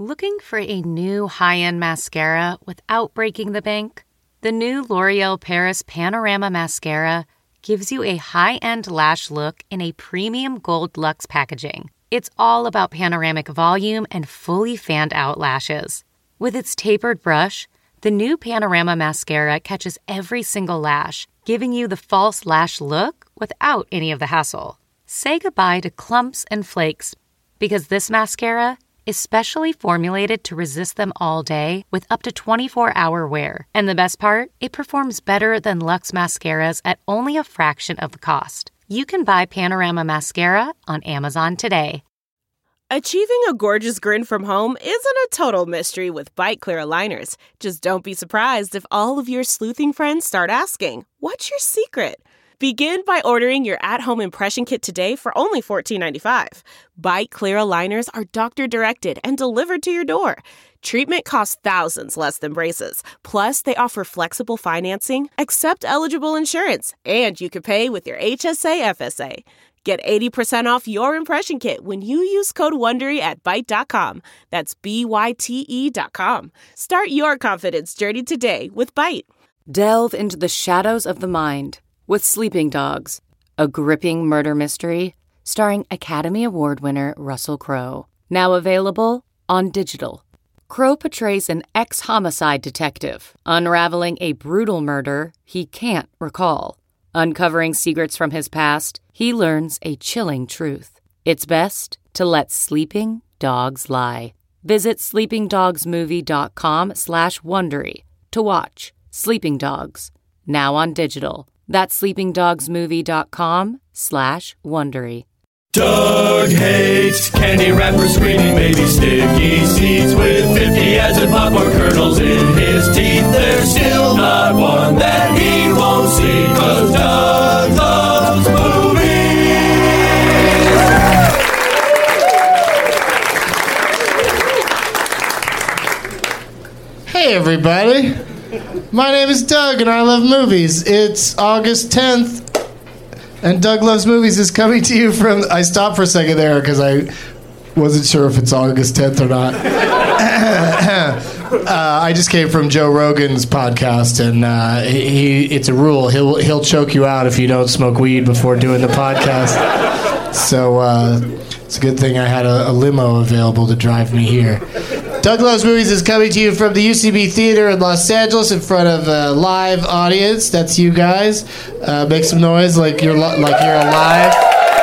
Looking for a new high-end mascara without breaking the bank? The new L'Oreal Paris Panorama Mascara gives you a high-end lash look in a premium gold luxe packaging. It's all about panoramic volume and fully fanned-out lashes. With its tapered brush, the new Panorama Mascara catches every single lash, giving you the false lash look without any of the hassle. Say goodbye to clumps and flakes, because this mascara is specially formulated to resist them all day with up to 24-hour wear. And the best part? It performs better than Luxe mascaras at only a fraction of the cost. You can buy Panorama Mascara on Amazon today. Achieving a gorgeous grin from home isn't a total mystery with Byte Clear aligners. Just don't be surprised if all of your sleuthing friends start asking, "What's your secret?" Begin by ordering your at-home impression kit today for only $14.95. Byte Clear aligners are doctor-directed and delivered to your door. Treatment costs thousands less than braces. Plus, they offer flexible financing, accept eligible insurance, and you can pay with your HSA FSA. Get 80% off your impression kit when you use code WONDERY at Byte.com. That's BYTE.com. Start your confidence journey today with Byte. Delve into the shadows of the mind with Sleeping Dogs, a gripping murder mystery starring Academy Award winner Russell Crowe. Now available on digital. Crowe portrays an ex-homicide detective unraveling a brutal murder he can't recall. Uncovering secrets from his past, he learns a chilling truth. It's best to let sleeping dogs lie. Visit sleepingdogsmovie.com/Wondery to watch Sleeping Dogs, now on digital. That's sleepingdogsmovie.com/Wondery. Doug hates candy wrappers, screaming baby sticky seeds with 50 acid popcorn kernels in his teeth. There's still not one that he won't see, 'cause Doug loves movies. Hey everybody, my name is Doug and I love movies. It's August 10th. And Doug Loves Movies is coming to you from... I stopped for a second there because I wasn't sure if it's August 10th or not. I just came from Joe Rogan's podcast, and it's a rule. He'll choke you out if you don't smoke weed before doing the podcast. So it's a good thing I had a limo available to drive me here. Doug Loves Movies is coming to you from the UCB Theater in Los Angeles in front of a live audience. That's you guys. Make some noise like you're alive.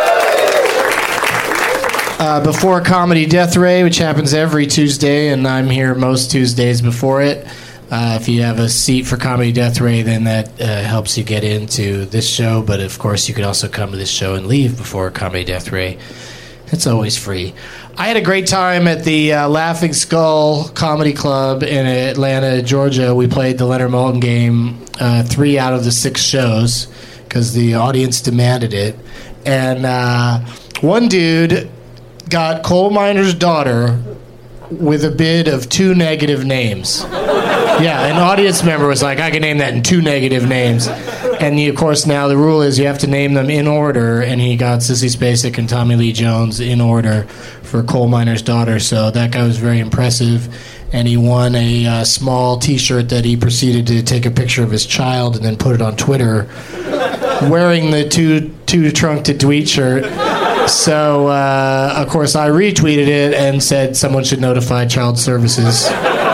Before Comedy Death Ray, which happens every Tuesday, and I'm here most Tuesdays before it. If you have a seat for Comedy Death Ray, then that helps you get into this show. But of course, you could also come to this show and leave before Comedy Death Ray. It's always free. I had a great time at the Laughing Skull Comedy Club in Atlanta, Georgia. We played the Leonard Maltin game 3 out of the 6 shows because the audience demanded it. And one dude got Coal Miner's Daughter with a bid of 2 negative names. Yeah, an audience member was like, I can name that in 2 negative names. And of course now the rule is you have to name them in order, and he got Sissy Spacek and Tommy Lee Jones in order for Coal Miner's Daughter. So that guy was very impressive, and he won a small T-shirt that he proceeded to take a picture of his child and then put it on Twitter wearing the too trunk to tweet shirt. So of course I retweeted it and said someone should notify Child Services.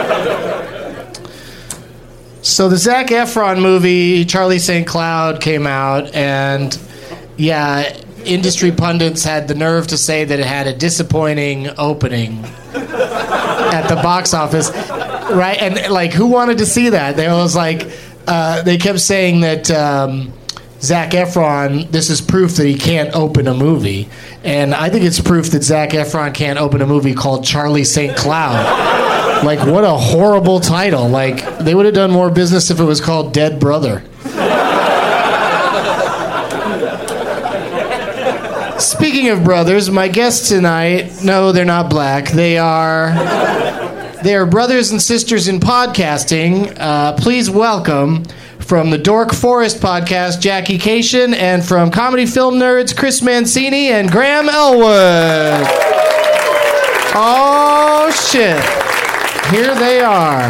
So the Zac Efron movie, Charlie St. Cloud, came out, and yeah, industry pundits had the nerve to say that it had a disappointing opening at the box office, right? And like, who wanted to see that? They was like, they kept saying that Zac Efron, this is proof that he can't open a movie, and I think it's proof that Zac Efron can't open a movie called Charlie St. Cloud. Like, what a horrible title. Like, they would have done more business if it was called Dead Brother. Speaking of brothers, my guests tonight, no, they're not black. They are brothers and sisters in podcasting. Please welcome, from the Dork Forest podcast, Jackie Cation, and from Comedy Film Nerds, Chris Mancini and Graham Elwood. Oh, shit. Here they are.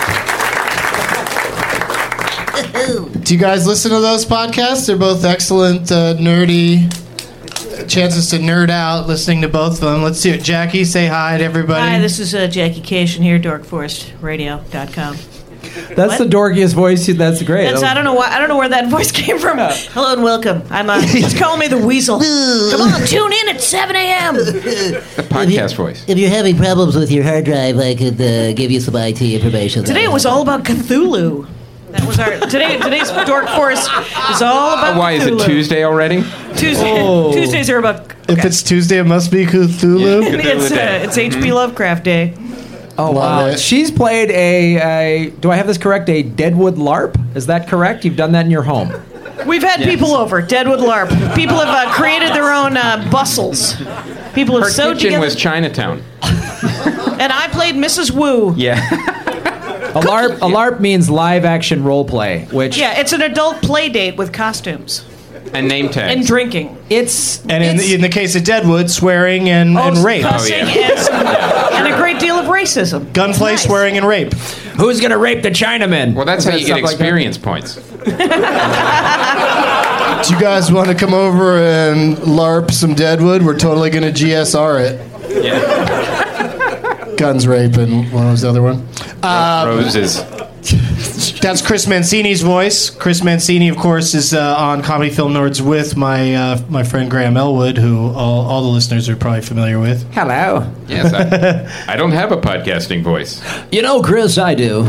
Do you guys listen to those podcasts? They're both excellent, nerdy chances to nerd out listening to both of them. Let's do it. Jackie, say hi to everybody. Hi, this is Jackie Cation here, dorkforestradio.com. That's the dorkiest voice. That's great. I don't know where that voice came from. Hello and welcome. I'm just call me the Weasel. Come on, tune in at 7 a.m. The podcast voice. If you're having problems with your hard drive, I could give you some IT information. Today it was all about Cthulhu. That was our today's Dork Force is all about. Why Cthulhu. is it Tuesday already? Tuesdays are about. Okay. If it's Tuesday, it must be Cthulhu. It's H.P. Lovecraft Day. Oh, wow. She's played a, do I have this correct, a Deadwood LARP? Is that correct? You've done that in your home. We've had people over, Deadwood LARP. People have created their own bustles. People have Her sewed kitchen together. was Chinatown. And I played Mrs. Wu. Yeah. A LARP means live action role play, which Yeah, it's an adult play date with costumes. And name tags. And drinking. And in the case of Deadwood, swearing and rape. Cussing and a great deal of racism. Gunplay, Nice. swearing, and rape. Who's going to rape the Chinaman? Well, that's how you get experience points. Do you guys want to come over and LARP some Deadwood? We're totally going to GSR it. Yeah. Guns, rape, and what was the other one? Roses. That's Chris Mancini's voice. Chris Mancini, of course, is on Comedy Film Nerds with my friend Graham Elwood, who all the listeners are probably familiar with. Hello. Yes, I don't have a podcasting voice. You know, Chris, I do.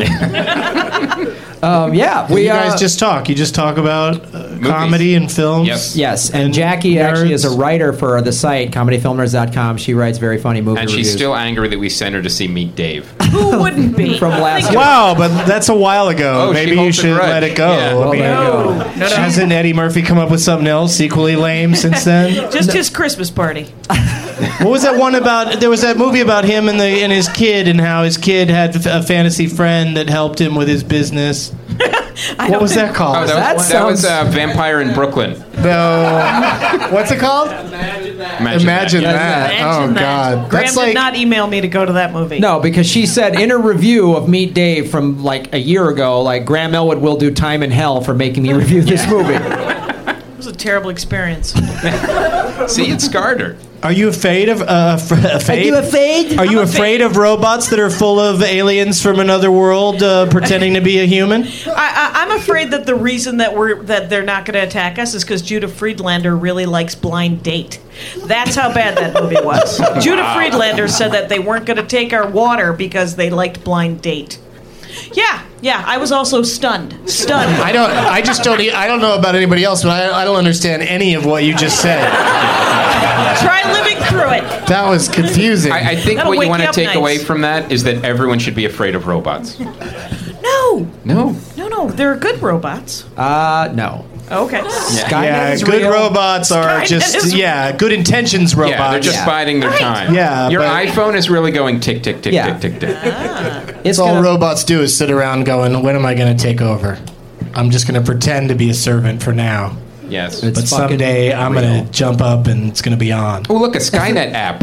Yeah, You guys just talk. You just talk about comedy and films. Yep. Yes, and Jackie actually is a writer for the site, comedyfilmnerds.com. She writes very funny movie And reviews. she's still angry that we sent her to see Meet Dave. Who wouldn't be? From last Think Wow, but that's a while ago. Oh, Maybe she you holds a should grudge. let it go. Yeah. Well, I mean, there you go. No. hasn't Eddie Murphy come up with something else equally lame since then? Just his Christmas party. What was that one about? There was that movie about him and his kid, and how his kid had a fantasy friend that helped him with his business. What was that called? Oh, that was Vampire in Brooklyn. No. What's it called? Imagine that. Oh, Imagine that. God. Graham That's did like... not email me to go to that movie. No, because she said in a review of Meet Dave from like a year ago, like Graham Elwood will do time in hell for making me review this movie. It was a terrible experience. See, it scarred her. Are you afraid of... Are you afraid? Are you afraid of robots that are full of aliens from another world pretending to be a human? I'm afraid that the reason that they're not going to attack us is because Judah Friedlander really likes Blind Date. That's how bad that movie was. Judah Friedlander said that they weren't going to take our water because they liked Blind Date. Yeah, I was also stunned. I don't know about anybody else, but I don't understand any of what you just said. Try living through it. That was confusing. I think That'll what wake you want you to up take nice. away from that is that everyone should be afraid of robots. No, No. they're good robots. No. Okay. Skynet is good real. robots are good intentions robots. Yeah, they're just biding their time. Yeah, Your but- iPhone is really going tick, tick, tick, Yeah. tick, tick, tick. That's all robots do is sit around going, when am I going to take over? I'm just going to pretend to be a servant for now. Yes. It's But fucking someday I'm going to jump up and it's going to be on. Oh, look, a Skynet app.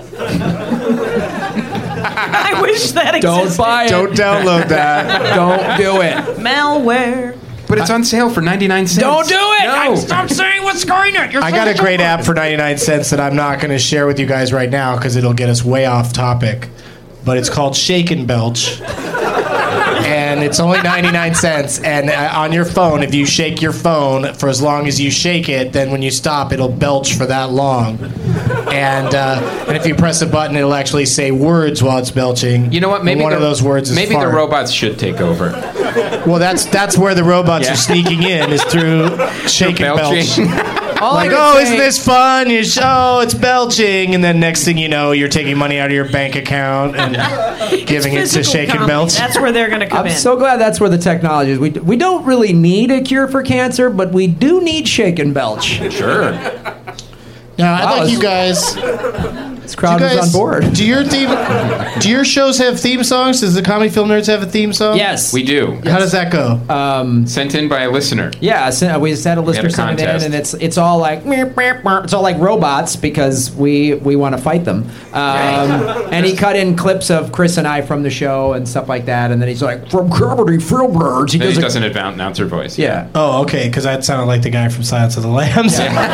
I wish that Don't existed. buy it. Don't download that. Don't do it. Malware. But it's on sale for 99 cents. Don't do it. No. Stop saying what's going on. I got a great app for 99 cents that I'm not going to share with you guys right now because it'll get us way off topic. But it's called Shake and Belch. And it's only 99 cents. And on your phone, if you shake your phone for as long as you shake it, then when you stop, it'll belch for that long. And if you press a button, it'll actually say words while it's belching. You know what? Maybe one of those words is maybe fart. the robots should take over. Well, that's where the robots Yeah. are sneaking in, is through Shake and Belch. Belching. Like, isn't this fun? It's belching. And then next thing you know, you're taking money out of your bank account and giving it to Physical Shake and comedy. Belch. That's where they're going to come I'm in. so glad that's where the technology is. We don't really need a cure for cancer, but we do need Shake and Belch. Sure. Now, I'd Wow, like you it's- guys This crowd was on board. Do your shows have theme songs? Does the Comedy Film Nerds have a theme song? Yes. We do. How does that go? Sent in by a listener. Yeah, we had a listener send it in, and it's all like it's all like robots because we want to fight them. And he cut in clips of Chris and I from the show and stuff like that, and then he's like, from Comedy Film Nerds. He does an announcer voice. Yeah. Oh, okay, because that sounded like the guy from Silence of the Lambs.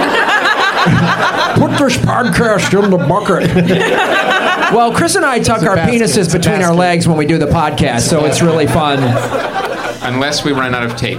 Put this podcast in the bucket. Well, Chris and I tuck our penises between our legs when we do the podcast, so it's really fun. Unless we run out of tape.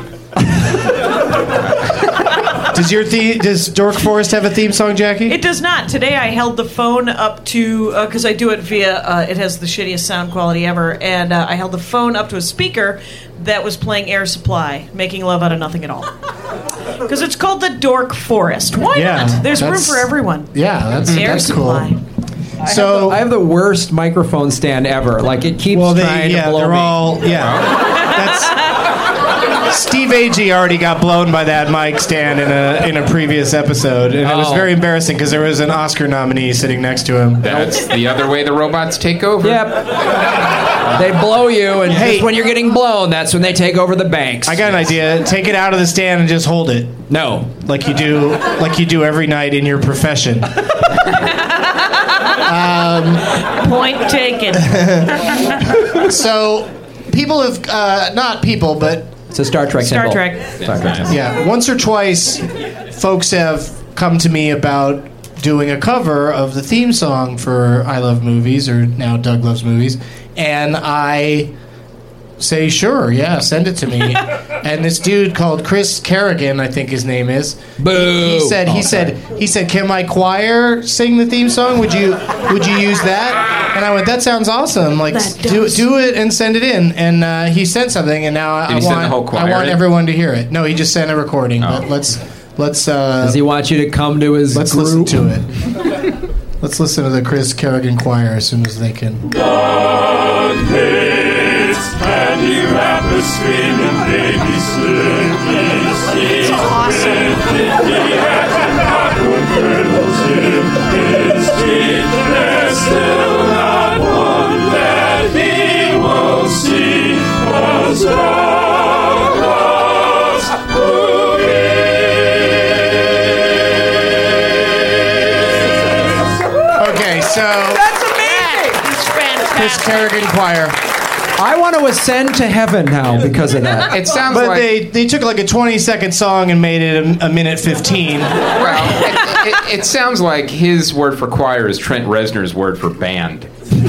Does Dork Forest have a theme song, Jackie? It does not. Today I held the phone up to, because I do it via, it has the shittiest sound quality ever, and I held the phone up to a speaker that was playing Air Supply, Making Love Out of Nothing at All. Because it's called the Dork Forest. Why not? There's room for everyone. Yeah, that's Air Supply. Cool. So I have the worst microphone stand ever. Like it keeps trying to blow me. That's Steve Agee already got blown by that mic stand in a previous episode, and it was very embarrassing because there was an Oscar nominee sitting next to him. That's the other way the robots take over. Yep. They blow you, and just when you're getting blown, that's when they take over the banks. I got an idea. Take it out of the stand and just hold it. No, like you do every night in your profession. Point taken. So, people have not people, but it's a Star Trek. Star Trek. Yeah, once or twice, folks have come to me about doing a cover of the theme song for I Love Movies, or now Doug Loves Movies, and I say, sure, yeah, send it to me. And this dude called Chris Kerrigan, I think his name is. Boo. He said, can my choir sing the theme song? Would you use that? And I went, that sounds awesome. Like, do it and send it in. And he sent something, and now I want everyone to hear it. No, he just sent a recording. But let's. Does he want you to come to his? Let's group? listen to it. Let's listen to the Chris Kerrigan choir as soon as they can. Candy wrappers screaming, baby slicky seeds. Awesome. Popcorn kernels in his teeth. There's still not one that he won't see. 'Cause God loves movies. Okay, so That's amazing. It's fantastic. Chris Kerrigan choir. I want to ascend to heaven now because of that. It sounds But like they took like a 20-second song and made it a minute 15. well, it sounds like his word for choir is Trent Reznor's word for band.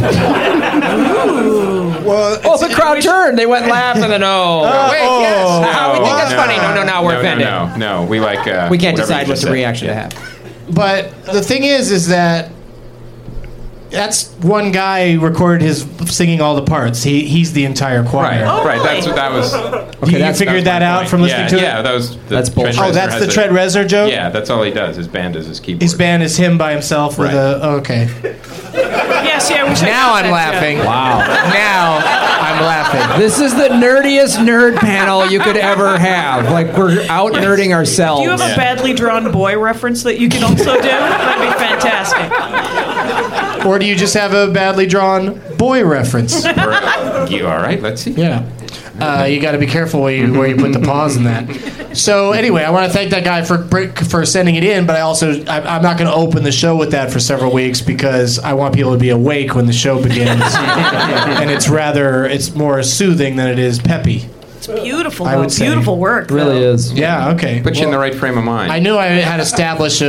Well, the crowd turned. They went laughing and then Wait, yes. we think that's funny. No, we're offended. No, we like. We can't whatever decide you what just the said. reaction to have. But the thing is that that's one guy recorded his singing all the parts. He's the entire choir. Right. That was. You figured that out from listening to it? Yeah, that's bullshit. Oh, that's the Trent Reznor joke? Yeah, that's all he does. His band is his keyboard. His band is him by himself with okay. Yes, yeah. Now I'm laughing. Wow. Now I'm laughing. This is the nerdiest nerd panel you could ever have. Like, we're out nerding ourselves. Do you have a badly drawn boy reference that you can also do? That'd be fantastic. Or do you just have a badly drawn boy reference? You all right? Let's see. Yeah. You got to be careful where you put the pause in that. So anyway, I want to thank that guy for sending it in, but I'm not going to open the show with that for several weeks because I want people to be awake when the show begins, and it's more soothing than it is peppy. It's beautiful. I would say. Beautiful work. It really is. Yeah. Okay. Put you in the right frame of mind. I knew I had established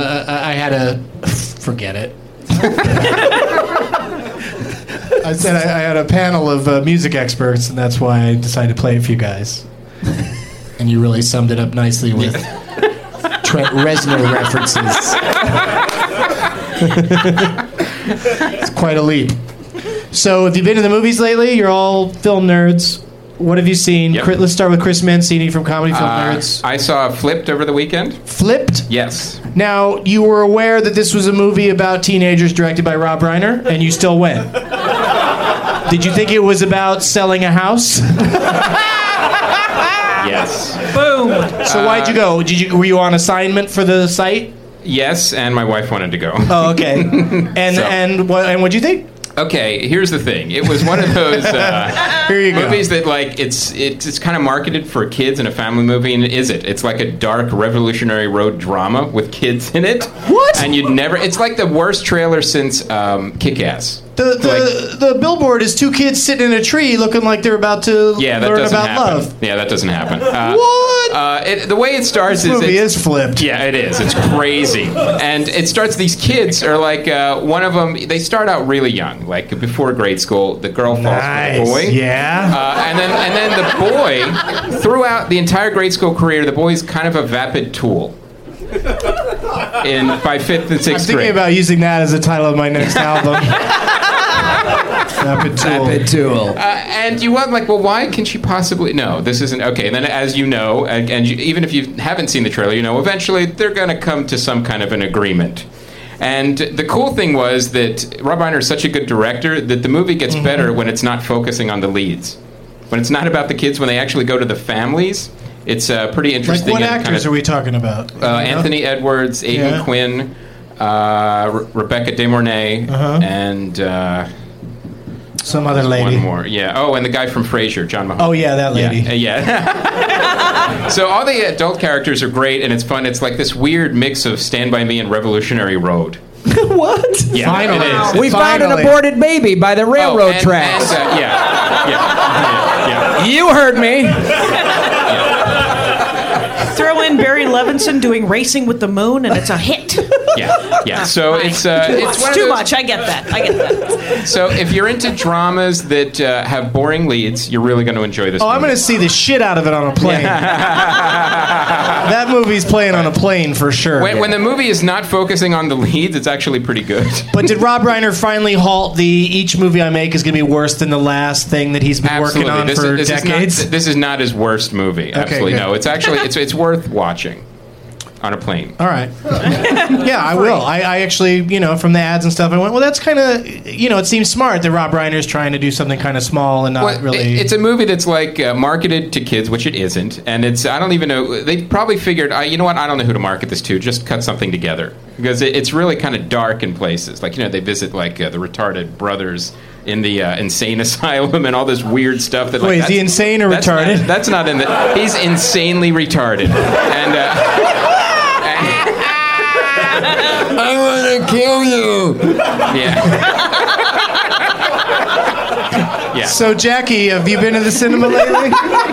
forget it. I said I had a panel of music experts, and that's why I decided to play it for you guys. And you really summed it up nicely with Trent Reznor references. It's quite a leap. So, have you been to the movies lately? You're all film nerds. What have you seen? Yep. Let's start with Chris Mancini from Comedy Film Nerds. I saw Flipped over the weekend. Flipped? Yes. Now, you were aware that this was a movie about teenagers directed by Rob Reiner, and you still went. Did you think it was about selling a house? Yes. Boom. So why'd you go? Were you on assignment for the site? Yes, and my wife wanted to go. Oh, okay. And what'd you think? Okay, here's the thing. It was one of those Here you go. movies that, like, it's kind of marketed for kids and a family movie, and it's like a dark Revolutionary Road drama with kids in it. What? And it's like the worst trailer since Kick-Ass. The billboard is two kids sitting in a tree looking like they're about to learn about love. Yeah, that doesn't happen. What? The way it starts This movie is flipped. Yeah, it is. It's crazy. And it starts, these kids are like, one of them, they start out really young, like before grade school. The girl falls for the boy. Yeah. And then the boy, throughout the entire grade school career, the boy's kind of a vapid tool. By 5th and 6th grade. I'm thinking about using that as the title of my next album. Vapid tool. And you want, like, well, why can she possibly? No, this isn't okay. And then, as you know, even if you haven't seen the trailer, you know, eventually they're going to come to some kind of an agreement. And the cool thing was that Rob Reiner is such a good director that the movie gets better when it's not focusing on the leads. When it's not about the kids, when they actually go to the families, it's pretty interesting. Like what actors are we talking about? Anthony Edwards, Aidan Quinn, Rebecca De Mornay, and... some other lady. One more. Yeah. Oh, and the guy from Frasier, John Mahoney. Oh, yeah, that lady. Yeah. So all the adult characters are great, and it's fun. It's like this weird mix of Stand By Me and Revolutionary Road. What? Yeah, Finally. it is. We found an aborted baby by the railroad tracks. Yeah. You heard me. Throw in Barry Levinson doing Racing with the Moon, and it's a hit. Yeah. So it's one too of those, much. I get that. So if you're into dramas that have boring leads, you're really going to enjoy this. Oh, movie. I'm going to see the shit out of it on a plane. That movie's playing on a plane for sure. When the movie is not focusing on the leads, it's actually pretty good. But did Rob Reiner finally halt each movie I make is going to be worse than the last thing that he's been working on for decades? This is not his worst movie. Absolutely no. It's actually it's worth watching on a plane. All right. Yeah, I will. I actually, from the ads and stuff, I went, well, that's kind of, it seems smart that Rob Reiner's trying to do something kind of small and not really... It's a movie that's like marketed to kids, which it isn't. And I don't even know, they probably figured, you know what, I don't know who to market this to, just cut something together. Because it's really kind of dark in places. Like, they visit like the retarded brothers in the insane asylum and all this weird stuff. That, Wait, is he insane or retarded? That's not in the... He's insanely retarded. And... I want to kill you. Yeah. So, Jackie, have you been to the cinema lately?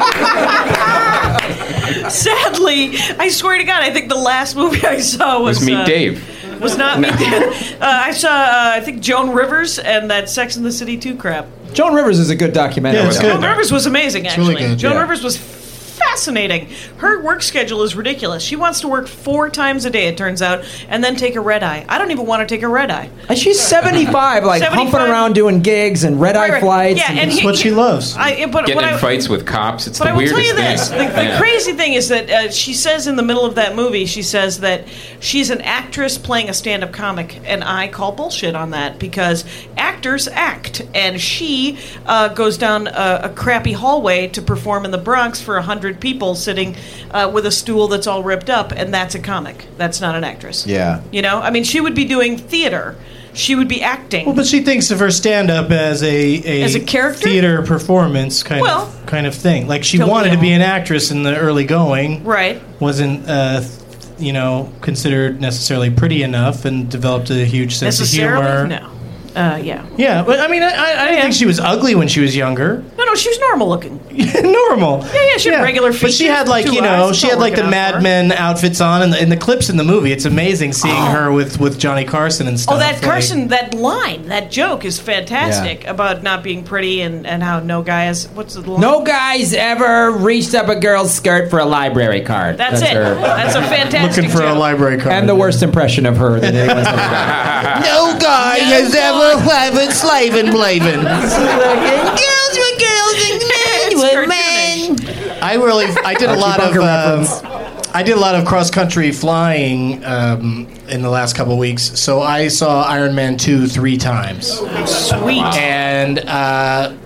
Sadly, I swear to God, I think the last movie I saw was Meet Dave. Was not Meet Dave. I saw, I think, Joan Rivers and that Sex and the City 2 crap. Joan Rivers is a good documentary. Yeah, it's good. Joan Rivers was amazing, actually. Really good, Joan Rivers was fascinating. Her work schedule is ridiculous. She wants to work 4 times a day, it turns out, and then take a red eye. I don't even want to take a red eye. And she's 75, like 75. humping around doing gigs and red eye flights. Yeah, and That's what she loves. Getting in fights with cops. It's but the I will weirdest tell you this: thing. the crazy thing is that she says in the middle of that movie, she says that she's an actress playing a stand-up comic, and I call bullshit on that because actors act, and she goes down a crappy hallway to perform in the Bronx for 100 people sitting with a stool that's all ripped up, and that's a comic. That's not an actress. Yeah. I mean, she would be doing theater. She would be acting. Well, but she thinks of her stand-up as a character? theater performance kind of thing. Like she wanted to be an actress in the early going. Right. Wasn't considered necessarily pretty enough, and developed a huge sense of humor. No. Yeah. Yeah, but I mean, I didn't think she was ugly when she was younger. No, she was normal looking. Normal. Yeah, she had regular features. But she had she had like the Mad Men outfits on, and in the clips in the movie, it's amazing seeing her with Johnny Carson and stuff. Oh, that Carson, that line, that joke is fantastic about not being pretty and how no guy has, what's the line? No guy's ever reached up a girl's skirt for a library card. That's it. That's a fantastic Looking for joke. a library card. And the worst impression of her that anyone's ever done. No guy has ever having slaving blaving. Girls were girls and men were men. I did a lot of cross country flying in the last couple of weeks. So I saw Iron Man 2 3 times. Sweet. And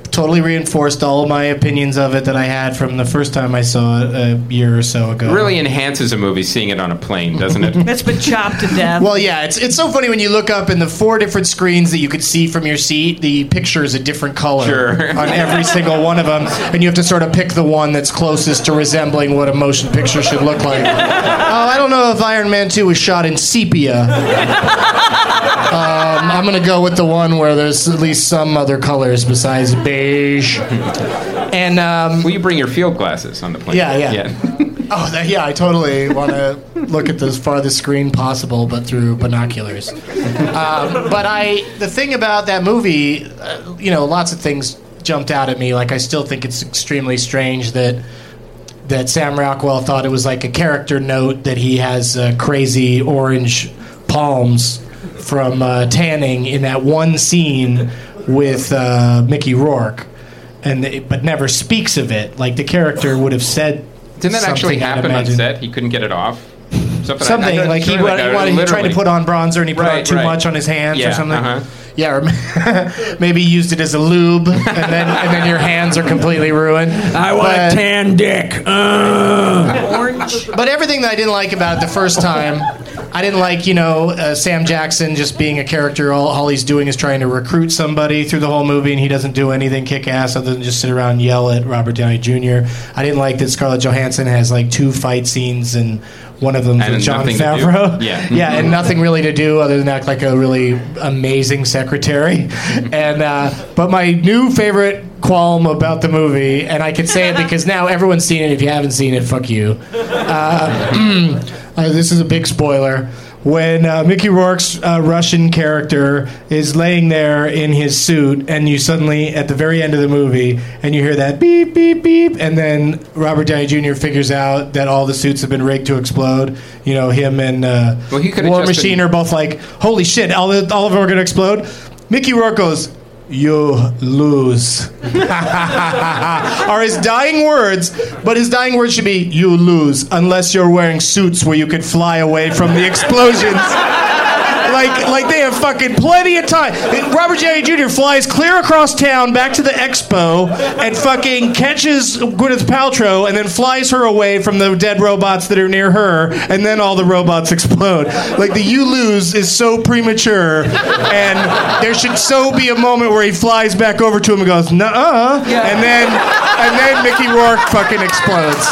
totally reinforced all of my opinions of it that I had from the first time I saw it a year or so ago. Really enhances a movie seeing it on a plane, doesn't it? It's been chopped to death. Well, yeah, it's so funny when you look up in the 4 different screens that you could see from your seat, the picture is a different color on every single one of them, and you have to sort of pick the one that's closest to resembling what a motion picture should look like. I don't know if Iron Man 2 was shot in sepia. I'm going to go with the one where there's at least some other colors besides beige. And will you bring your field glasses on the plane? Yeah. I totally want to look at the farthest screen possible, but through binoculars. The thing about that movie, lots of things jumped out at me. Like, I still think it's extremely strange that Sam Rockwell thought it was like a character note that he has crazy orange palms from tanning in that one scene with Mickey Rourke, but never speaks of it. Like, the character would have said. Didn't that actually happen on set? He couldn't get it off. Something like he tried to put on bronzer and he put on too much on his hands or something. Yeah, or maybe he used it as a lube, and then your hands are completely ruined. I want a tan dick. Orange. But everything that I didn't like about it the first time, I didn't like, Sam Jackson just being a character. All he's doing is trying to recruit somebody through the whole movie, and he doesn't do anything kick-ass other than just sit around and yell at Robert Downey Jr. I didn't like that Scarlett Johansson has like 2 fight scenes, and one of them with Jon Favreau. Yeah, and nothing really to do other than act like a really amazing secretary. And but my new favorite qualm about the movie, and I can say it because now everyone's seen it. If you haven't seen it, fuck you. This is a big spoiler. When Mickey Rourke's Russian character is laying there in his suit, and you suddenly, at the very end of the movie, and you hear that beep, beep, beep, and then Robert Downey Jr. figures out that all the suits have been rigged to explode. Him and War Machine are both like, holy shit, all of them are going to explode. Mickey Rourke goes, "You lose." Are his dying words, but his dying words should be, "You lose, unless you're wearing suits where you could fly away from the explosions." Like they have fucking plenty of time. Robert Downey Jr. flies clear across town back to the expo and fucking catches Gwyneth Paltrow and then flies her away from the dead robots that are near her, and then all the robots explode. Like, the "you lose" is so premature, and there should so be a moment where he flies back over to him and goes, "Nuh-uh," and then Mickey Rourke fucking explodes.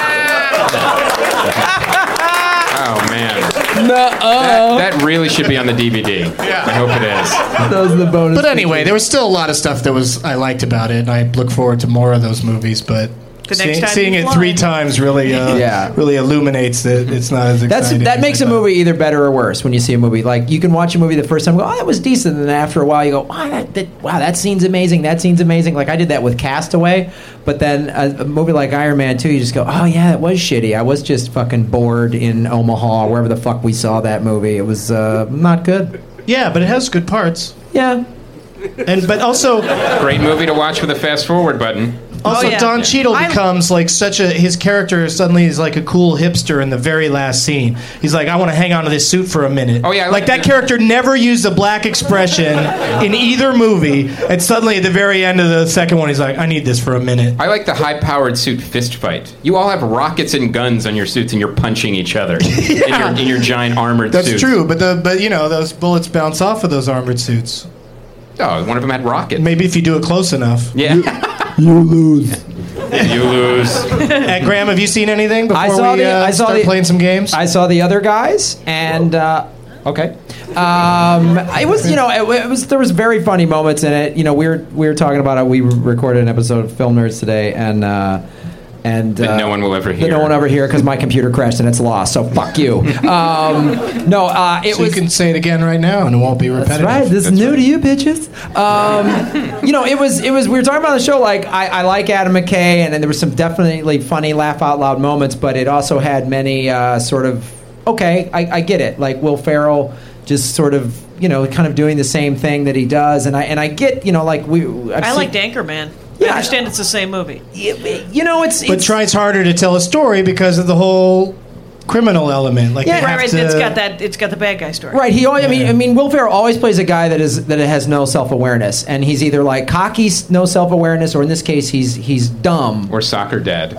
Oh, man. That really should be on the DVD. Yeah. I hope it is. That was the bonus. But anyway, there was still a lot of stuff that I liked about it, and I look forward to more of those movies, but seeing it 3 times really illuminates that it's not as exciting. That makes a movie either better or worse when you see a movie. Like, you can watch a movie the first time and go, "Oh, that was decent," and then after a while you go, "Wow, that scene's amazing, that scene's amazing." Like, I did that with Castaway, but then a movie like Iron Man 2, you just go, "Oh yeah, it was shitty. I was just fucking bored in Omaha, wherever the fuck we saw that movie. It was not good." Yeah, but it has good parts. Yeah. But also, great movie to watch with a fast forward button. Also, Don Cheadle becomes like his character suddenly is like a cool hipster in the very last scene. He's like, "I want to hang on to this suit for a minute." Oh yeah, like that character never used a black expression in either movie, and suddenly at the very end of the second one, he's like, "I need this for a minute." I like the high-powered suit fist fight. You all have rockets and guns on your suits, and you're punching each other in your giant armored suits. That's true, but those bullets bounce off of those armored suits. Oh, one of them had rockets. Maybe if you do it close enough. Yeah. You lose. You lose. Graham, have you seen anything before we start playing some games? I saw The Other Guys, and okay. It was, there was very funny moments in it. We were talking about it. We recorded an episode of Film Nerds today, and that no one will ever hear. That no one will ever hear because my computer crashed and it's lost. So fuck you. You can say it again right now and it won't be repetitive. That's right. This is new to you, bitches. It was. We were talking about the show. Like, I like Adam McKay, and there was some definitely funny, laugh out loud moments, but it also had many sort of. Okay, I get it. Like Will Ferrell just sort of kind of doing the same thing that he does, and I get I liked Anchorman. Yeah, I understand it's the same movie. But tries harder to tell a story because of the whole criminal element. Like, right. It's got that. It's got the bad guy story. Right. I mean, Will Ferrell always plays a guy that has no self-awareness, and he's either like cocky, no self-awareness, or in this case, he's dumb. Or soccer dad.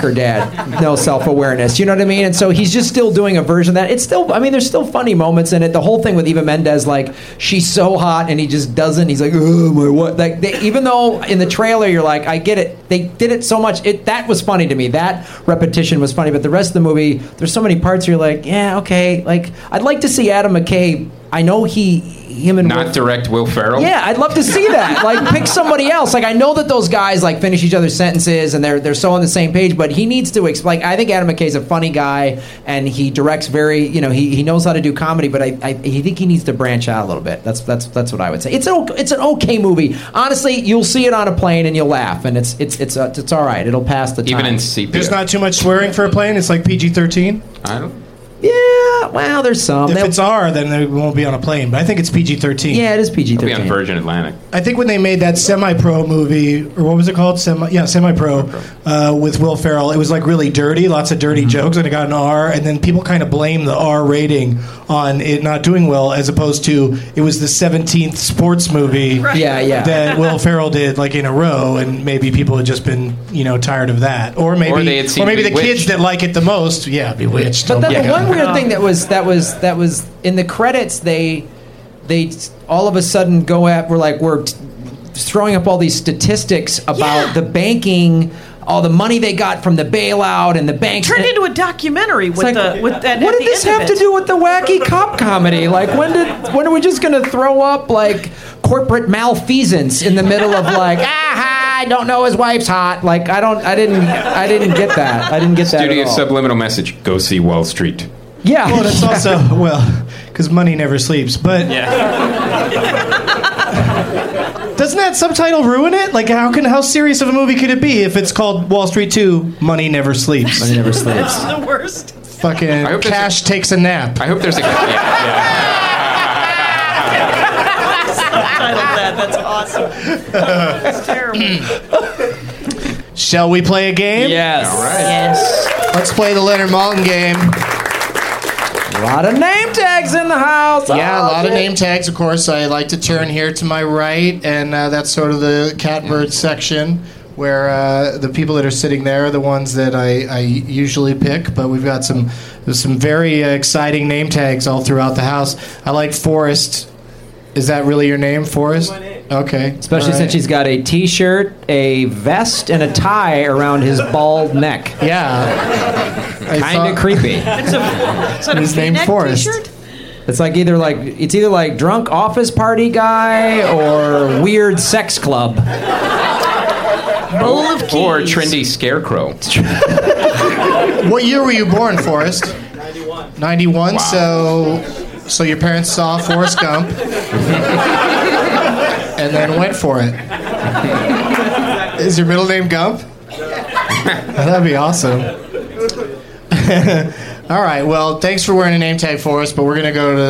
No self-awareness. You know what I mean? And so he's just still doing a version of that. It's still. I mean, there's still funny moments in it. The whole thing with Eva Mendes, like she's so hot, and he just doesn't. He's like, oh my what? Like even though in the trailer you're like, I get it. They did it so much. That was funny to me. That repetition was funny, but the rest of the movie, there's so many parts where you're like, yeah, okay. Like, I'd like to see Adam McKay. I know him and not direct Will Ferrell. Yeah, I'd love to see that. Like, pick somebody else. Like, I know that those guys like finish each other's sentences and they're so on the same page, but he needs to explain. I think Adam McKay's a funny guy and he directs very. He knows how to do comedy, but I think he needs to branch out a little bit. That's what I would say. It's an okay movie. Honestly, you'll see it on a plane and you'll laugh, and it's all right. It'll pass the time. Even in sepia. There's not too much swearing for a plane. It's like PG-13. I don't. Yeah, well, there's some. If it's R, then it won't be on a plane. But I think it's PG-13. Yeah, it is PG-13. It'll be on Virgin Atlantic. I think when they made that Semi-Pro movie, or what was it called? Semi-Pro, with Will Ferrell, it was like really dirty, lots of dirty jokes, and it got an R, and then people kind of blame the R rating on it not doing well, as opposed to it was the 17th sports movie that Will Ferrell did like in a row, and maybe people had just been tired of that, or maybe the kids that like it the most, Bewitched. But then the one weird thing that was in the credits, they all of a sudden we're throwing up all these statistics about the banking, all the money they got from the bailout and the banks. Turned into a documentary with that. What did this have to do with the wacky cop comedy? Like, when are we just going to throw up like corporate malfeasance in the middle of like, I don't know, his wife's hot. Like, I didn't get that. I didn't get that. Studio at all. subliminal message: go see Wall Street. Yeah. Well, it's also because money never sleeps. But doesn't that subtitle ruin it? Like, how serious of a movie could it be if it's called Wall Street 2, Money Never Sleeps? Money Never Sleeps. That's the worst. Fucking Cash takes a nap. I hope there's a Subtitle that. That's awesome. That's terrible. Shall we play a game? Yes. All right. Yes. Let's play the Leonard Maltin game. A lot of name tags in the house. Yeah, a lot of name tags. Of course, I like to turn here to my right, and that's sort of the catbird section where the people that are sitting there are the ones that I usually pick. But we've got some very exciting name tags all throughout the house. I like Forrest. Is that really your name, Forrest? Okay. Especially since he's got a T-shirt, a vest, and a tie around his bald neck. Yeah. Kind of creepy. It's a His name Forrest. T-shirt? It's either like drunk office party guy or weird sex club. Bowl of keys. Or trendy scarecrow. What year were you born, Forrest? 91. Wow. So your parents saw Forrest Gump and then went for it. Is your middle name Gump? That'd be awesome. All right. Well, thanks for wearing a name tag for us, but we're gonna go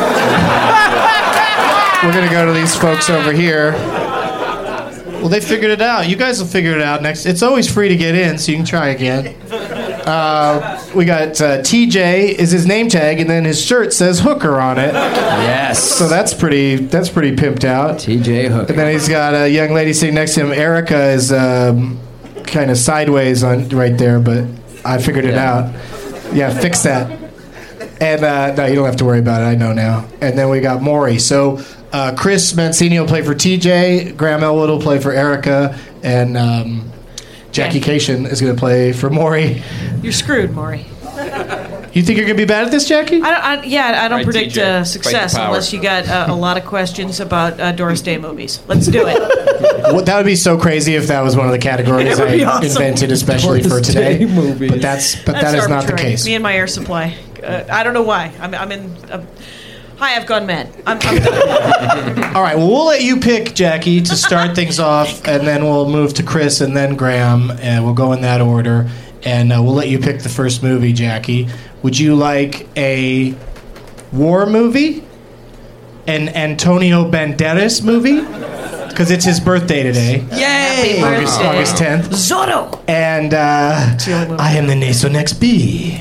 to these folks over here. Well, they figured it out. You guys will figure it out next. It's always free to get in, so you can try again. We got TJ is his name tag, and then his shirt says Hooker on it. Yes. So that's pretty pimped out. TJ Hooker. And then he's got a young lady sitting next to him. Erica is kind of sideways on right there, but I figured it out. Yeah, fix that. And no, you don't have to worry about it. I know now. And then we got Maury. So Chris Mancini will play for TJ. Graham Elwood will play for Erica, and Jackie Cation is going to play for Maury. You're screwed, Maury. You think you're going to be bad at this, Jackie? I don't Right, predict TJ. success Fight the power. unless you got a lot of questions about Doris Day movies. Let's do it. Well, that would be so crazy if that was one of the categories It would I be awesome. invented especially for Doris today. Day movies. But that is not the arbitrary. case. Me and my air supply. I don't know why. I'm in. Hi, I've gone mad. I'm done. All right, well, we'll let you pick, Jackie, to start things off, and then we'll move to Chris and then Graham, and we'll go in that order. And we'll let you pick the first movie, Jackie. Would you like a war movie? An Antonio Banderas movie? Because it's his birthday today. Yay! Happy birthday. August 10th. Zorro. And I am the Nasonex B.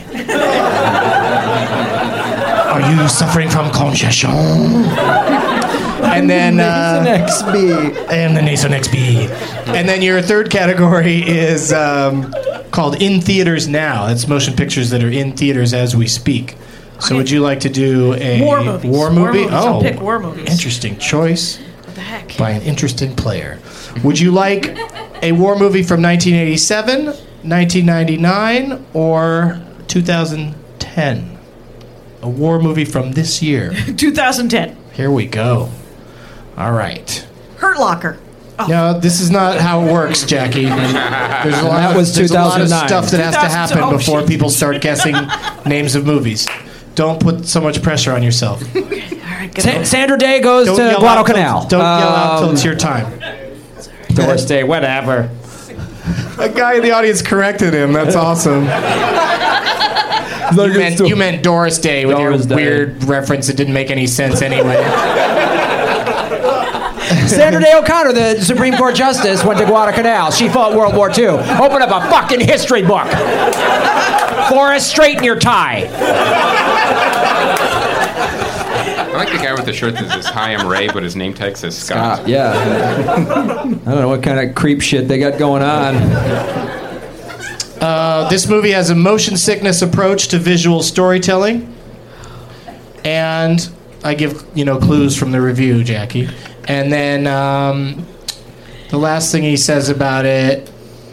Are you suffering from congestion? And then Next B. I am the Nasonex B. And then your third category is called In Theaters Now. That's motion pictures that are in theaters as we speak. So would you like to do a War movies. War movie? I'll pick war movies. Interesting choice. What the heck? By an interesting player. Would you like a war movie from 1987, 1999, or 2010? A war movie from this year. 2010. Here we go. All right. Hurt Locker. No, this is not how it works, Jackie. There's a lot, was there's a lot of 2009. stuff that has to happen Oh, before shit. people start guessing names of movies. Don't put so much pressure on yourself. All right, good. Sandra Day goes Don't to yell out Guadalcanal. till- Don't yell out till it's your time. Doris Day, whatever. A guy in the audience corrected him. That's awesome. You meant Doris Day with Doris Day. your weird reference that didn't make any sense anyway. Sandra Day O'Connor, the Supreme Court Justice, went to Guadalcanal. She fought World War II. Open up a fucking history book. Forrest, straighten your tie. I like the guy with the shirt that says "Hi, I'm Ray," but his name tag says Scott. Yeah. I don't know what kind of creep shit they got going on. This movie has a motion sickness approach to visual storytelling. And I give, clues from the review, Jackie. And then the last thing he says about it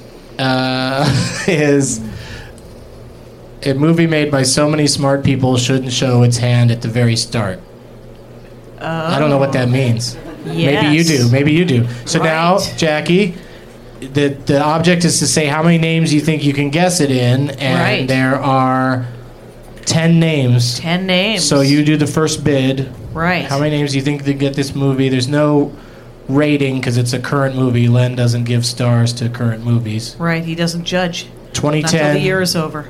is a movie made by so many smart people shouldn't show its hand at the very start. I don't know what that means. Yes. Maybe you do. So now, Right. Jackie, the object is to say how many names you think you can guess it in, and Right. there are 10 names. 10 names. So you do the first bid. Right. How many names do you think they get this movie? There's no rating because it's a current movie. Len doesn't give stars to current movies. Right, he doesn't judge. Not 2010. till the year is over.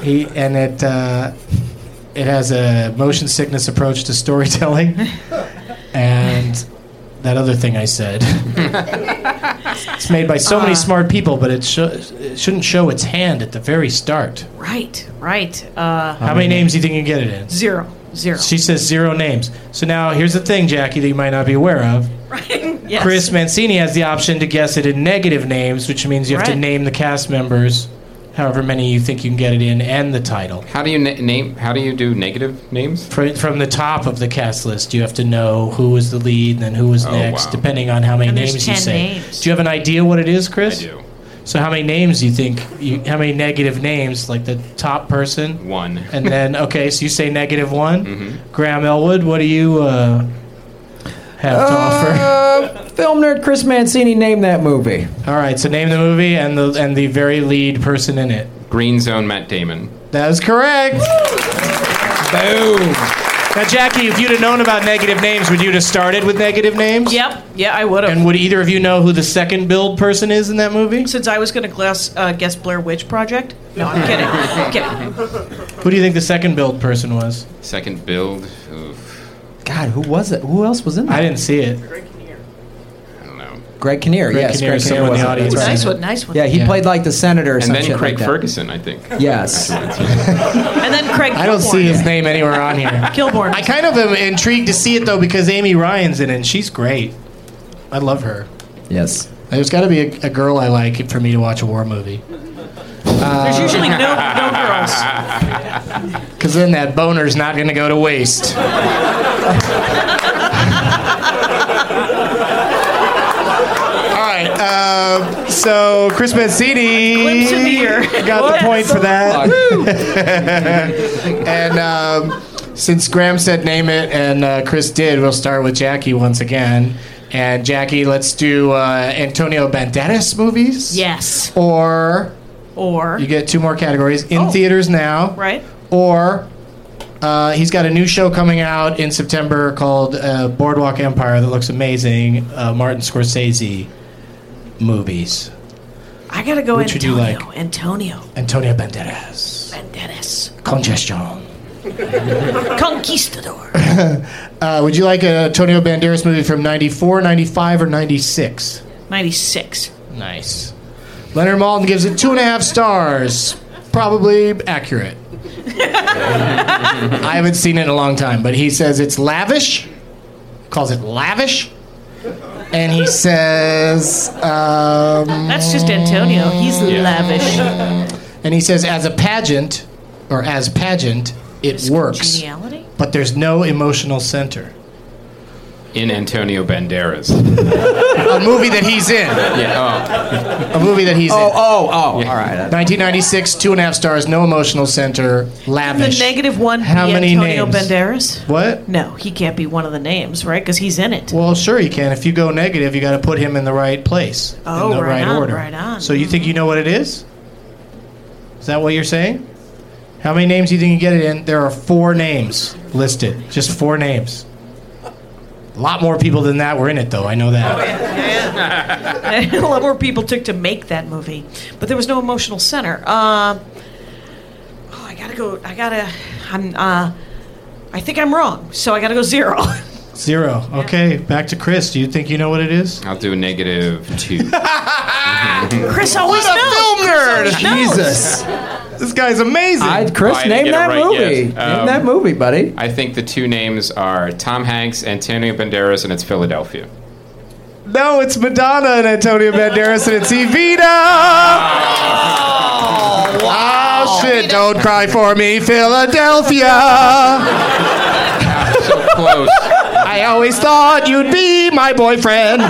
It has a motion sickness approach to storytelling, and that other thing I said. It's made by so many smart people, but it shouldn't show its hand at the very start. Right. How many names do you think you can get it in? Zero. She says 0 names. So now here's the thing, Jackie, that you might not be aware of. Right. Yes. Chris Mancini has the option to guess it in negative names, which means you have to Right. name the cast members, however many you think you can get it in, and the title. How do you name? How do you do negative names? From the top of the cast list, you have to know who was the lead and then who was next, wow. depending on how many And there's names you 10 say. names. Do you have an idea what it is, Chris? I do. So how many names do you think? How many negative names? Like the top person? 1. And then, okay, so you say negative 1. Mm-hmm. Graham Elwood, what do you have to offer? Film nerd Chris Mancini, name that movie. All right, so name the movie and the very lead person in it. Green Zone, Matt Damon. That is correct. Boom. Now, Jackie, if you'd have known about negative names, would you have started with negative names? Yep. Yeah, I would have. And would either of you know who the second build person is in that movie? Since I was going to guess Blair Witch Project. No, I'm kidding. I'm kidding. Who do you think the second build person was? Second build. Oof. God, who was it? Who else was in that? I didn't see it. I don't know. Greg Kinnear. Greg Yes, Kinnear, Greg someone in was the it. audience. That's right. Nice one. Nice one. Yeah, he played like the senator or And some then shit Craig like that. Ferguson, I think. Yes. And then Craig. I don't see his name anywhere on here. Kilborn. I kind of am intrigued to see it, though, because Amy Ryan's in it, and she's great. I love her. Yes. There's got to be a girl I like for me to watch a war movie. There's usually no girls. Because then that boner's not going to go to waste. All right, so Chris Mancini Glimpse in the ear. got the point for that. And since Graham said name it and Chris did, we'll start with Jackie once again. And Jackie, let's do Antonio Banderas movies. Yes. Or you get 2 more categories. In theaters now. Right. Or he's got a new show coming out in September called Boardwalk Empire that looks amazing. Martin Scorsese movies. I gotta go. Which would you Antonio. like? Antonio Antonio Banderas. Congestion. Conquistador. Would you like a Antonio Banderas movie from 94, 95, or 96? 96. Nice. Leonard Maltin gives it 2.5 stars. Probably accurate. I haven't seen it in a long time, but he says it's lavish. Calls it lavish. And he says... That's just Antonio. He's lavish. And he says as pageant, it works. Geniality? But there's no emotional center. In Antonio Banderas. A movie that he's in. Yeah. A movie that he's in. Yeah. All right. 1996, 2.5 stars, no emotional center, lavish. The -1 How be many Antonio names? Banderas? What? No, he can't be one of the names, right? Because he's in it. Well, sure you can. If you go negative, you got to put him in the right place. Oh, in the right on, order. right on. So you think you know what it is? Is that what you're saying? How many names do you think you get it in? There are 4 names listed. Just 4 names. A lot more people than that were in it, though. I know that. A lot more people took to make that movie, but there was no emotional center. I think I'm wrong, so I gotta go 0. 0. Okay, back to Chris. Do you think you know what it is? I'll do a -2. Chris always knows. Film nerd. Chris always knows. Jesus. This guy's amazing. Chris, I didn't name get it that right movie. yet. Name that movie, buddy. I think the 2 names are Tom Hanks, Antonio Banderas, and it's Philadelphia. No, it's Madonna and Antonio Banderas, and it's Evita. Oh, shit! Don't cry for me, Philadelphia. So close. I always thought you'd be my boyfriend.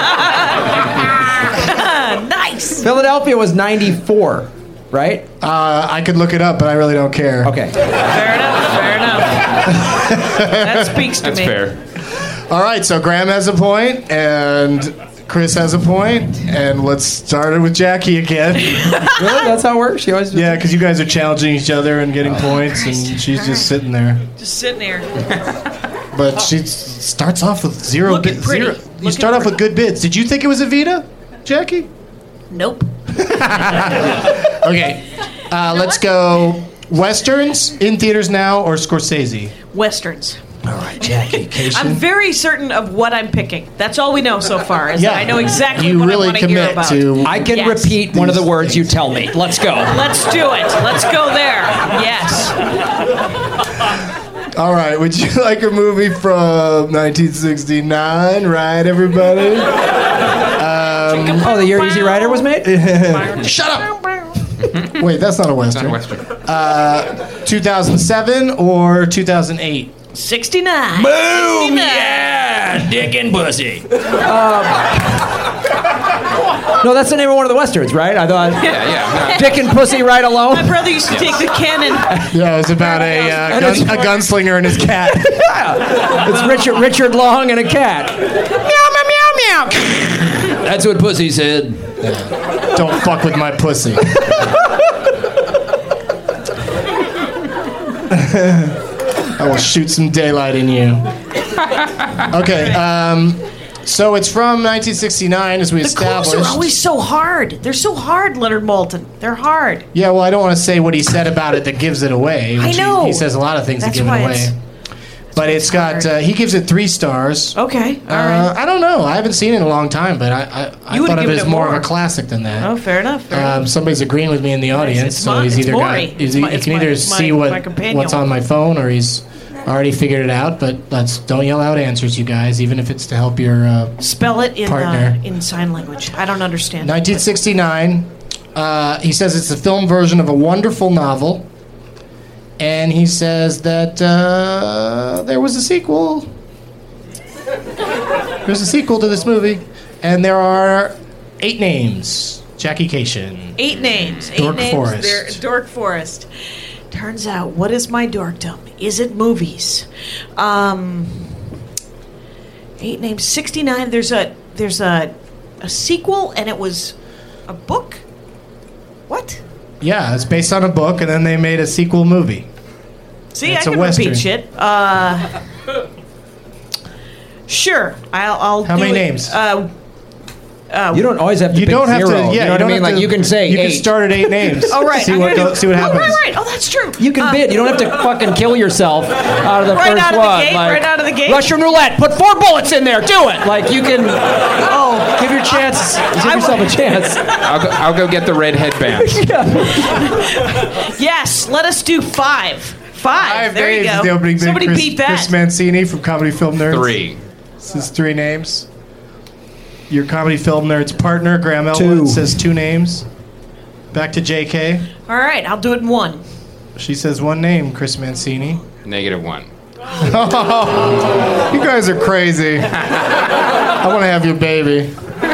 Nice. Philadelphia was 94, right? I could look it up, but I really don't care. Okay. Fair enough. That speaks to That's me. fair. All right, so Graham has a point, and Chris has a point, and let's start it with Jackie again. Really? That's how it works? She always Yeah, because you guys are challenging each other and getting points, and she's just sitting there. Just sitting here. But she starts off with 0 Looking bids. pretty. You Looking start off with good bids. Did you think it was Evita, Jackie? Nope. Okay, let's go Westerns in theaters now or Scorsese? Westerns. All right, Jackie. I'm very certain of what I'm picking. That's all we know so far. Is that I know exactly you what really I want to hear commit about. to. I can Yes. repeat one of the words you tell me. Let's go. Let's do it. Let's go there. Yes. All right, would you like a movie from 1969? Right, everybody? The year Easy Rider was made? Shut up! Wait, that's not a It's not Western. a Western. 2007 or 2008? 69. Boom! Yeah! Dick and pussy. No, that's the name of one of the Westerns, right? I thought Yeah. Dick and Pussy Right My Alone. brother used to take the cannon. Yeah, it was about a gunslinger and his cat. It's Richard Long and a cat. Meow, meow, meow, meow. That's what Pussy said. Don't fuck with my pussy. I will shoot some daylight in you. Okay, so it's from 1969, as we The clues established. are always so hard. They're so hard, Leonard Maltin. They're hard. Yeah, well, I don't want to say what he said about it that gives it away. I know. He says a lot of things That's that give why it away. But it's got, he gives it 3 stars. Okay, all right. I don't know. I haven't seen it in a long time, but I You would've thought of given it as it more of more. a classic than that. Oh, fair enough. Fair enough. Somebody's agreeing with me in the audience, It's so mine. he's It's either got. Maury. He It's can my- either my- see my companion. what's on my phone, or he's already figured it out. But don't yell out answers, you guys, even if it's to help your Spell it partner. in sign language. I don't understand. 1969. He says it's a film version of a wonderful novel, and he says that there was a sequel. There's a sequel to this movie, and there are 8 names. Jackie Cation. 8 names. 8 Dork names. Forest. They're Dork Forest. Turns out, what is my dorkdom? Is it movies? 8 names. 69. There's a sequel, and it was a book. What? Yeah, it's based on a book, and then they made a sequel movie. See, It's I a can Western. repeat shit. Sure, I'll. How do many it. names? You don't always have to pick 0. Yeah, you know what I mean? Like you can say you 8. can start at 8 names. Oh, right. See what happens. Right. Oh, that's true. You can bid. You don't have to fucking kill yourself out of the Right first out of the one. gate, Like, right out of the gate. Russian roulette. Put 4 bullets in there. Do it. Like you can. Give your chance. Give yourself a chance. I'll go get the red headband. Yes, let us do 5. 5. There you names go. is the opening bid. Somebody beat that. Chris Mancini from Comedy Film Nerds. 3. This is 3 names. Your Comedy Film Nerds partner, Graham 2. Elwood, says 2 names. Back to JK. All right, I'll do it in 1. She says 1 name, Chris Mancini. -1. You guys are crazy. I want to have your baby.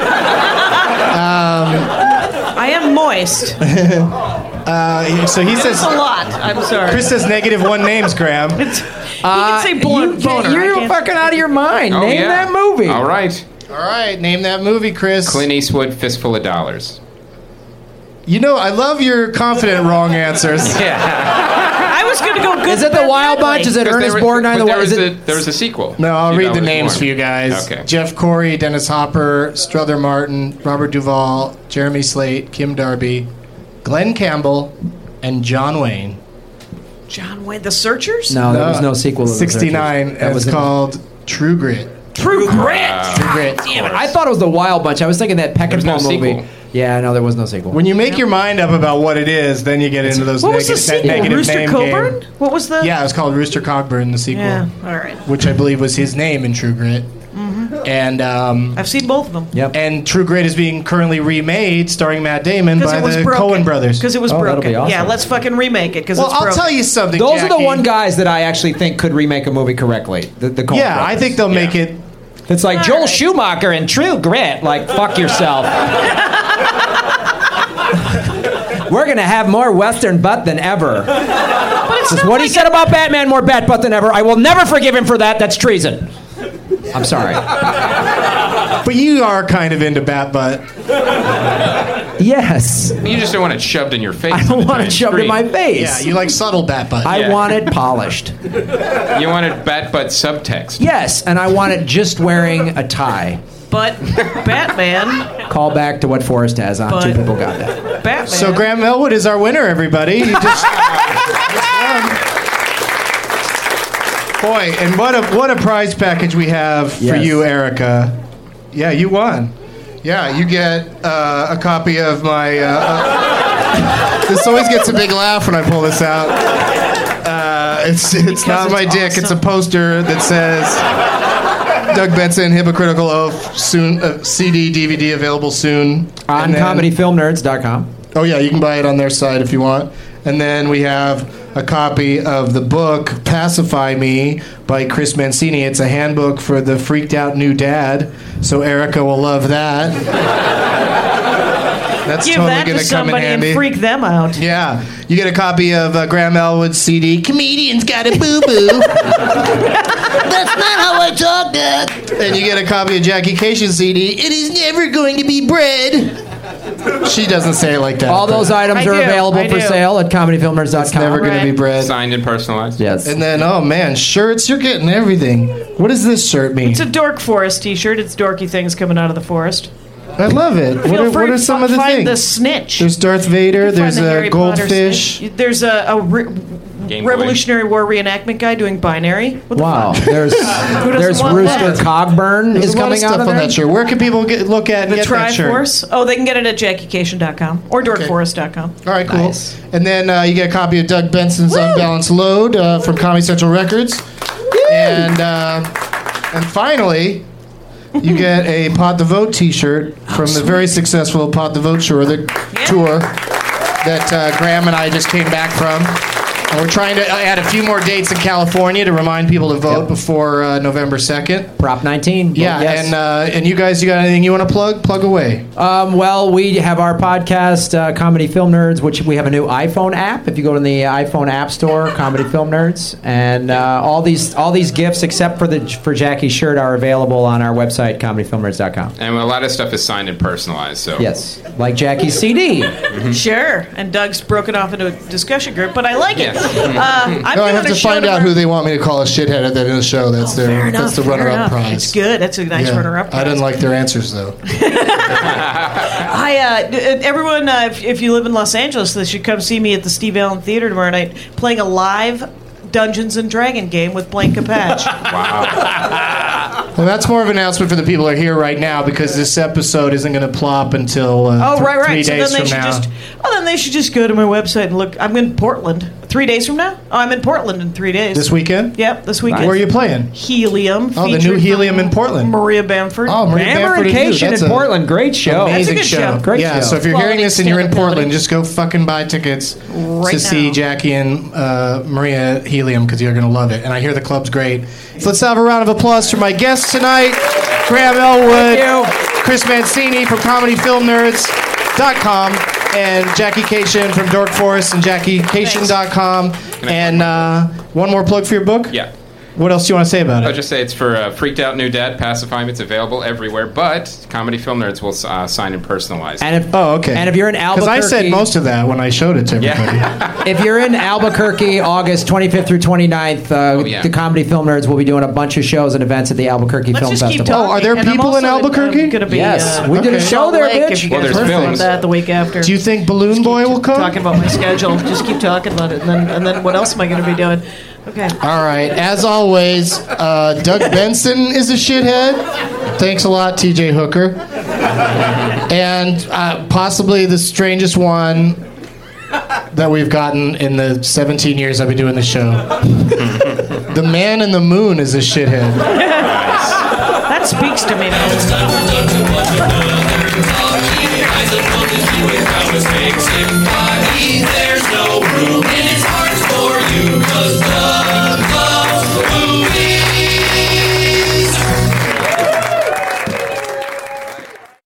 I am moist. So he says That's a lot. I'm sorry. Chris says -1 names, Graham. He can say boner. You're fucking out of your mind. Oh, Name yeah. that movie. All right. All right, name that movie, Chris. Clint Eastwood, Fistful of Dollars. You know, I love your confident wrong answers. I was going to go good. Is it The Wild Bunch? Is it Ernest Borgnine? There was a sequel. No, I'll You read know the which names one. for you guys. Okay. Jeff Corey, Dennis Hopper, Strother Martin, Robert Duvall, Jeremy Slate, Kim Darby, Glenn Campbell, and John Wayne. John Wayne, The Searchers? No, there was no sequel to The 69, Searchers. and it's called True Grit. True Grit. True Grit. Damn it. I thought it was The Wild Bunch. I was thinking that Peckinpah There was no movie. sequel. Yeah, no, there was no sequel. When you make your mind up about what it is, then you get into those What was the that sequel? negative Rooster name Coburn? game. What was the... Yeah, it was called Rooster Cogburn, the sequel, Yeah, all right. which I believe was his name in True Grit. And I've seen both of them. Yep. and True Grit is being currently remade, starring Matt Damon Because by it was the broken. Coen brothers. Because it was Oh, that'll broken. be awesome. Yeah, let's fucking remake it because Well, it's I'll broken. tell you something. Those are the Jackie. one guys that I actually think could remake a movie correctly. The Coen Yeah, brothers. I think they'll make it. It's like All Joel right. Schumacher in True Grit. Like, fuck yourself. We're going to have more Western butt than ever. This is what he said about Batman, more bat butt than ever. I will never forgive him for that. That's treason. I'm sorry. But you are kind of into bat butt. Yes. You just don't want it shoved in your face. I on don't the want it giant shoved in screen. my face. Yeah, you like subtle bat butt. I Yeah. want it polished. You wanted bat butt subtext. Yes, and I want it just wearing a tie. But Batman, Call back to what Forrest has on. But- 2 people got that. Batman. So Graham Elwood is our winner, everybody. You just boy, and what a prize package we have for Yes. you, Erica. Yeah, you won. Yeah, you get a copy of my. This always gets a big laugh when I pull this out. It's not my it's dick. It's a awesome. poster that says Doug Benson, Hypocritical Oath, soon CD, DVD available soon. On And then- comedyfilmnerds.com. Oh yeah, you can buy it on their site if you want. And then we have a copy of the book Pacify Me by Chris Mancini. It's a handbook for the freaked out new dad. So Erica will love that. That's Give totally that going to to come in somebody and handy. freak them out. Yeah, you get a copy of Graham Elwood's CD. Comedians got a boo boo. That's not how I talk, Dad. And you get a copy of Jackie Cation's CD. It is never going to be bread. She doesn't say it like that. All those items I are do, available I for do. sale at comedyfilmnerds.com. It's never going to be bread. Signed and personalized. Yes. And then, oh man, shirts, you're getting everything. What does this shirt mean? It's a Dork Forest t-shirt. It's dorky things coming out of the forest. I love it. Feel free What are to some of the find things? the snitch. There's Darth Vader, Find there's the a Harry Potter goldfish. snitch. There's a Game Boy. Revolutionary War reenactment guy doing binary. What the Wow. fuck? There's want Rooster that? Cogburn There's is a lot of coming stuff out of on there. that shirt. Where can people look at and The get that shirt? Triforce. Oh, they can get it at JackieCation.com or DorkForest.com. All right, cool. Nice. And then you get a copy of Doug Benson's Unbalanced Load from Comedy Central Records. And finally, you get a Pod the Vote T-shirt from the very successful Pod the Vote tour that Graham and I just came back from. And we're trying to add a few more dates in California to remind people to vote before November 2nd. Prop 19. Yeah, Yes. and you guys, you got anything you want to plug? Plug away. Well, we have our podcast, Comedy Film Nerds, which we have a new iPhone app. If you go to the iPhone App Store, Comedy Film Nerds, and all these gifts except for Jackie's shirt are available on our website, comedyfilmnerds.com. And a lot of stuff is signed and personalized. So Yes, like Jackie's CD. Sure. And Doug's broken off into a discussion group, but I like it. Yes. I have to find out who they want me to call a shithead at the end of the show. That's that's the runner-up prize. It's good. That's a nice runner-up prize. I didn't like their answers though. Everyone, if you live in Los Angeles, they should come see me at the Steve Allen Theater tomorrow night, playing a live Dungeons and Dragon game with Blaine Capatch. Wow. Well, that's more of an announcement for the people who are here right now because this episode isn't going to plop until 3 days from now. Then they should just go to my website and look. I'm in Portland. 3 days from now? Oh, I'm in Portland in 3 days. This weekend? Yep, this weekend. Where are you playing? Helium. Oh, the new Helium in Portland. Maria Bamford. Oh, Maria Bamford in Portland. Great show. Amazing That's a good show. Great show. So if you're hearing this and you're in Portland, just go fucking buy tickets to see Jackie and Maria Helium because you're going to love it. And I hear the club's great. So let's have a round of applause for my guests tonight. Graham Elwood, Chris Mancini from ComedyFilmNerds.com, and Jackie Cation from Dork Forest and JackieCation.com. And one more plug for your book? Yeah. What else do you want to say about it? I'll just say it's for Freaked Out New Dad, Pacify Me. It's available everywhere, but Comedy Film Nerds will sign and personalize. And if, okay. And if you're in Albuquerque... Because I said most of that when I showed it to everybody. Yeah. If you're in Albuquerque, August 25th through 29th, the Comedy Film Nerds will be doing a bunch of shows and events at the Albuquerque Film Festival. Are there people in Albuquerque? Yes. We did a show there, bitch. Well, there's films. That the week after. Do you think Balloon Boy will come? Talking about my schedule. Just keep talking about it. And then what else am I going to be doing? Okay. All right. As always, Doug Benson is a shithead. Thanks a lot, TJ Hooker. And possibly the strangest one that we've gotten in the 17 years I've been doing the show. The Man in the Moon is a shithead. That speaks to me.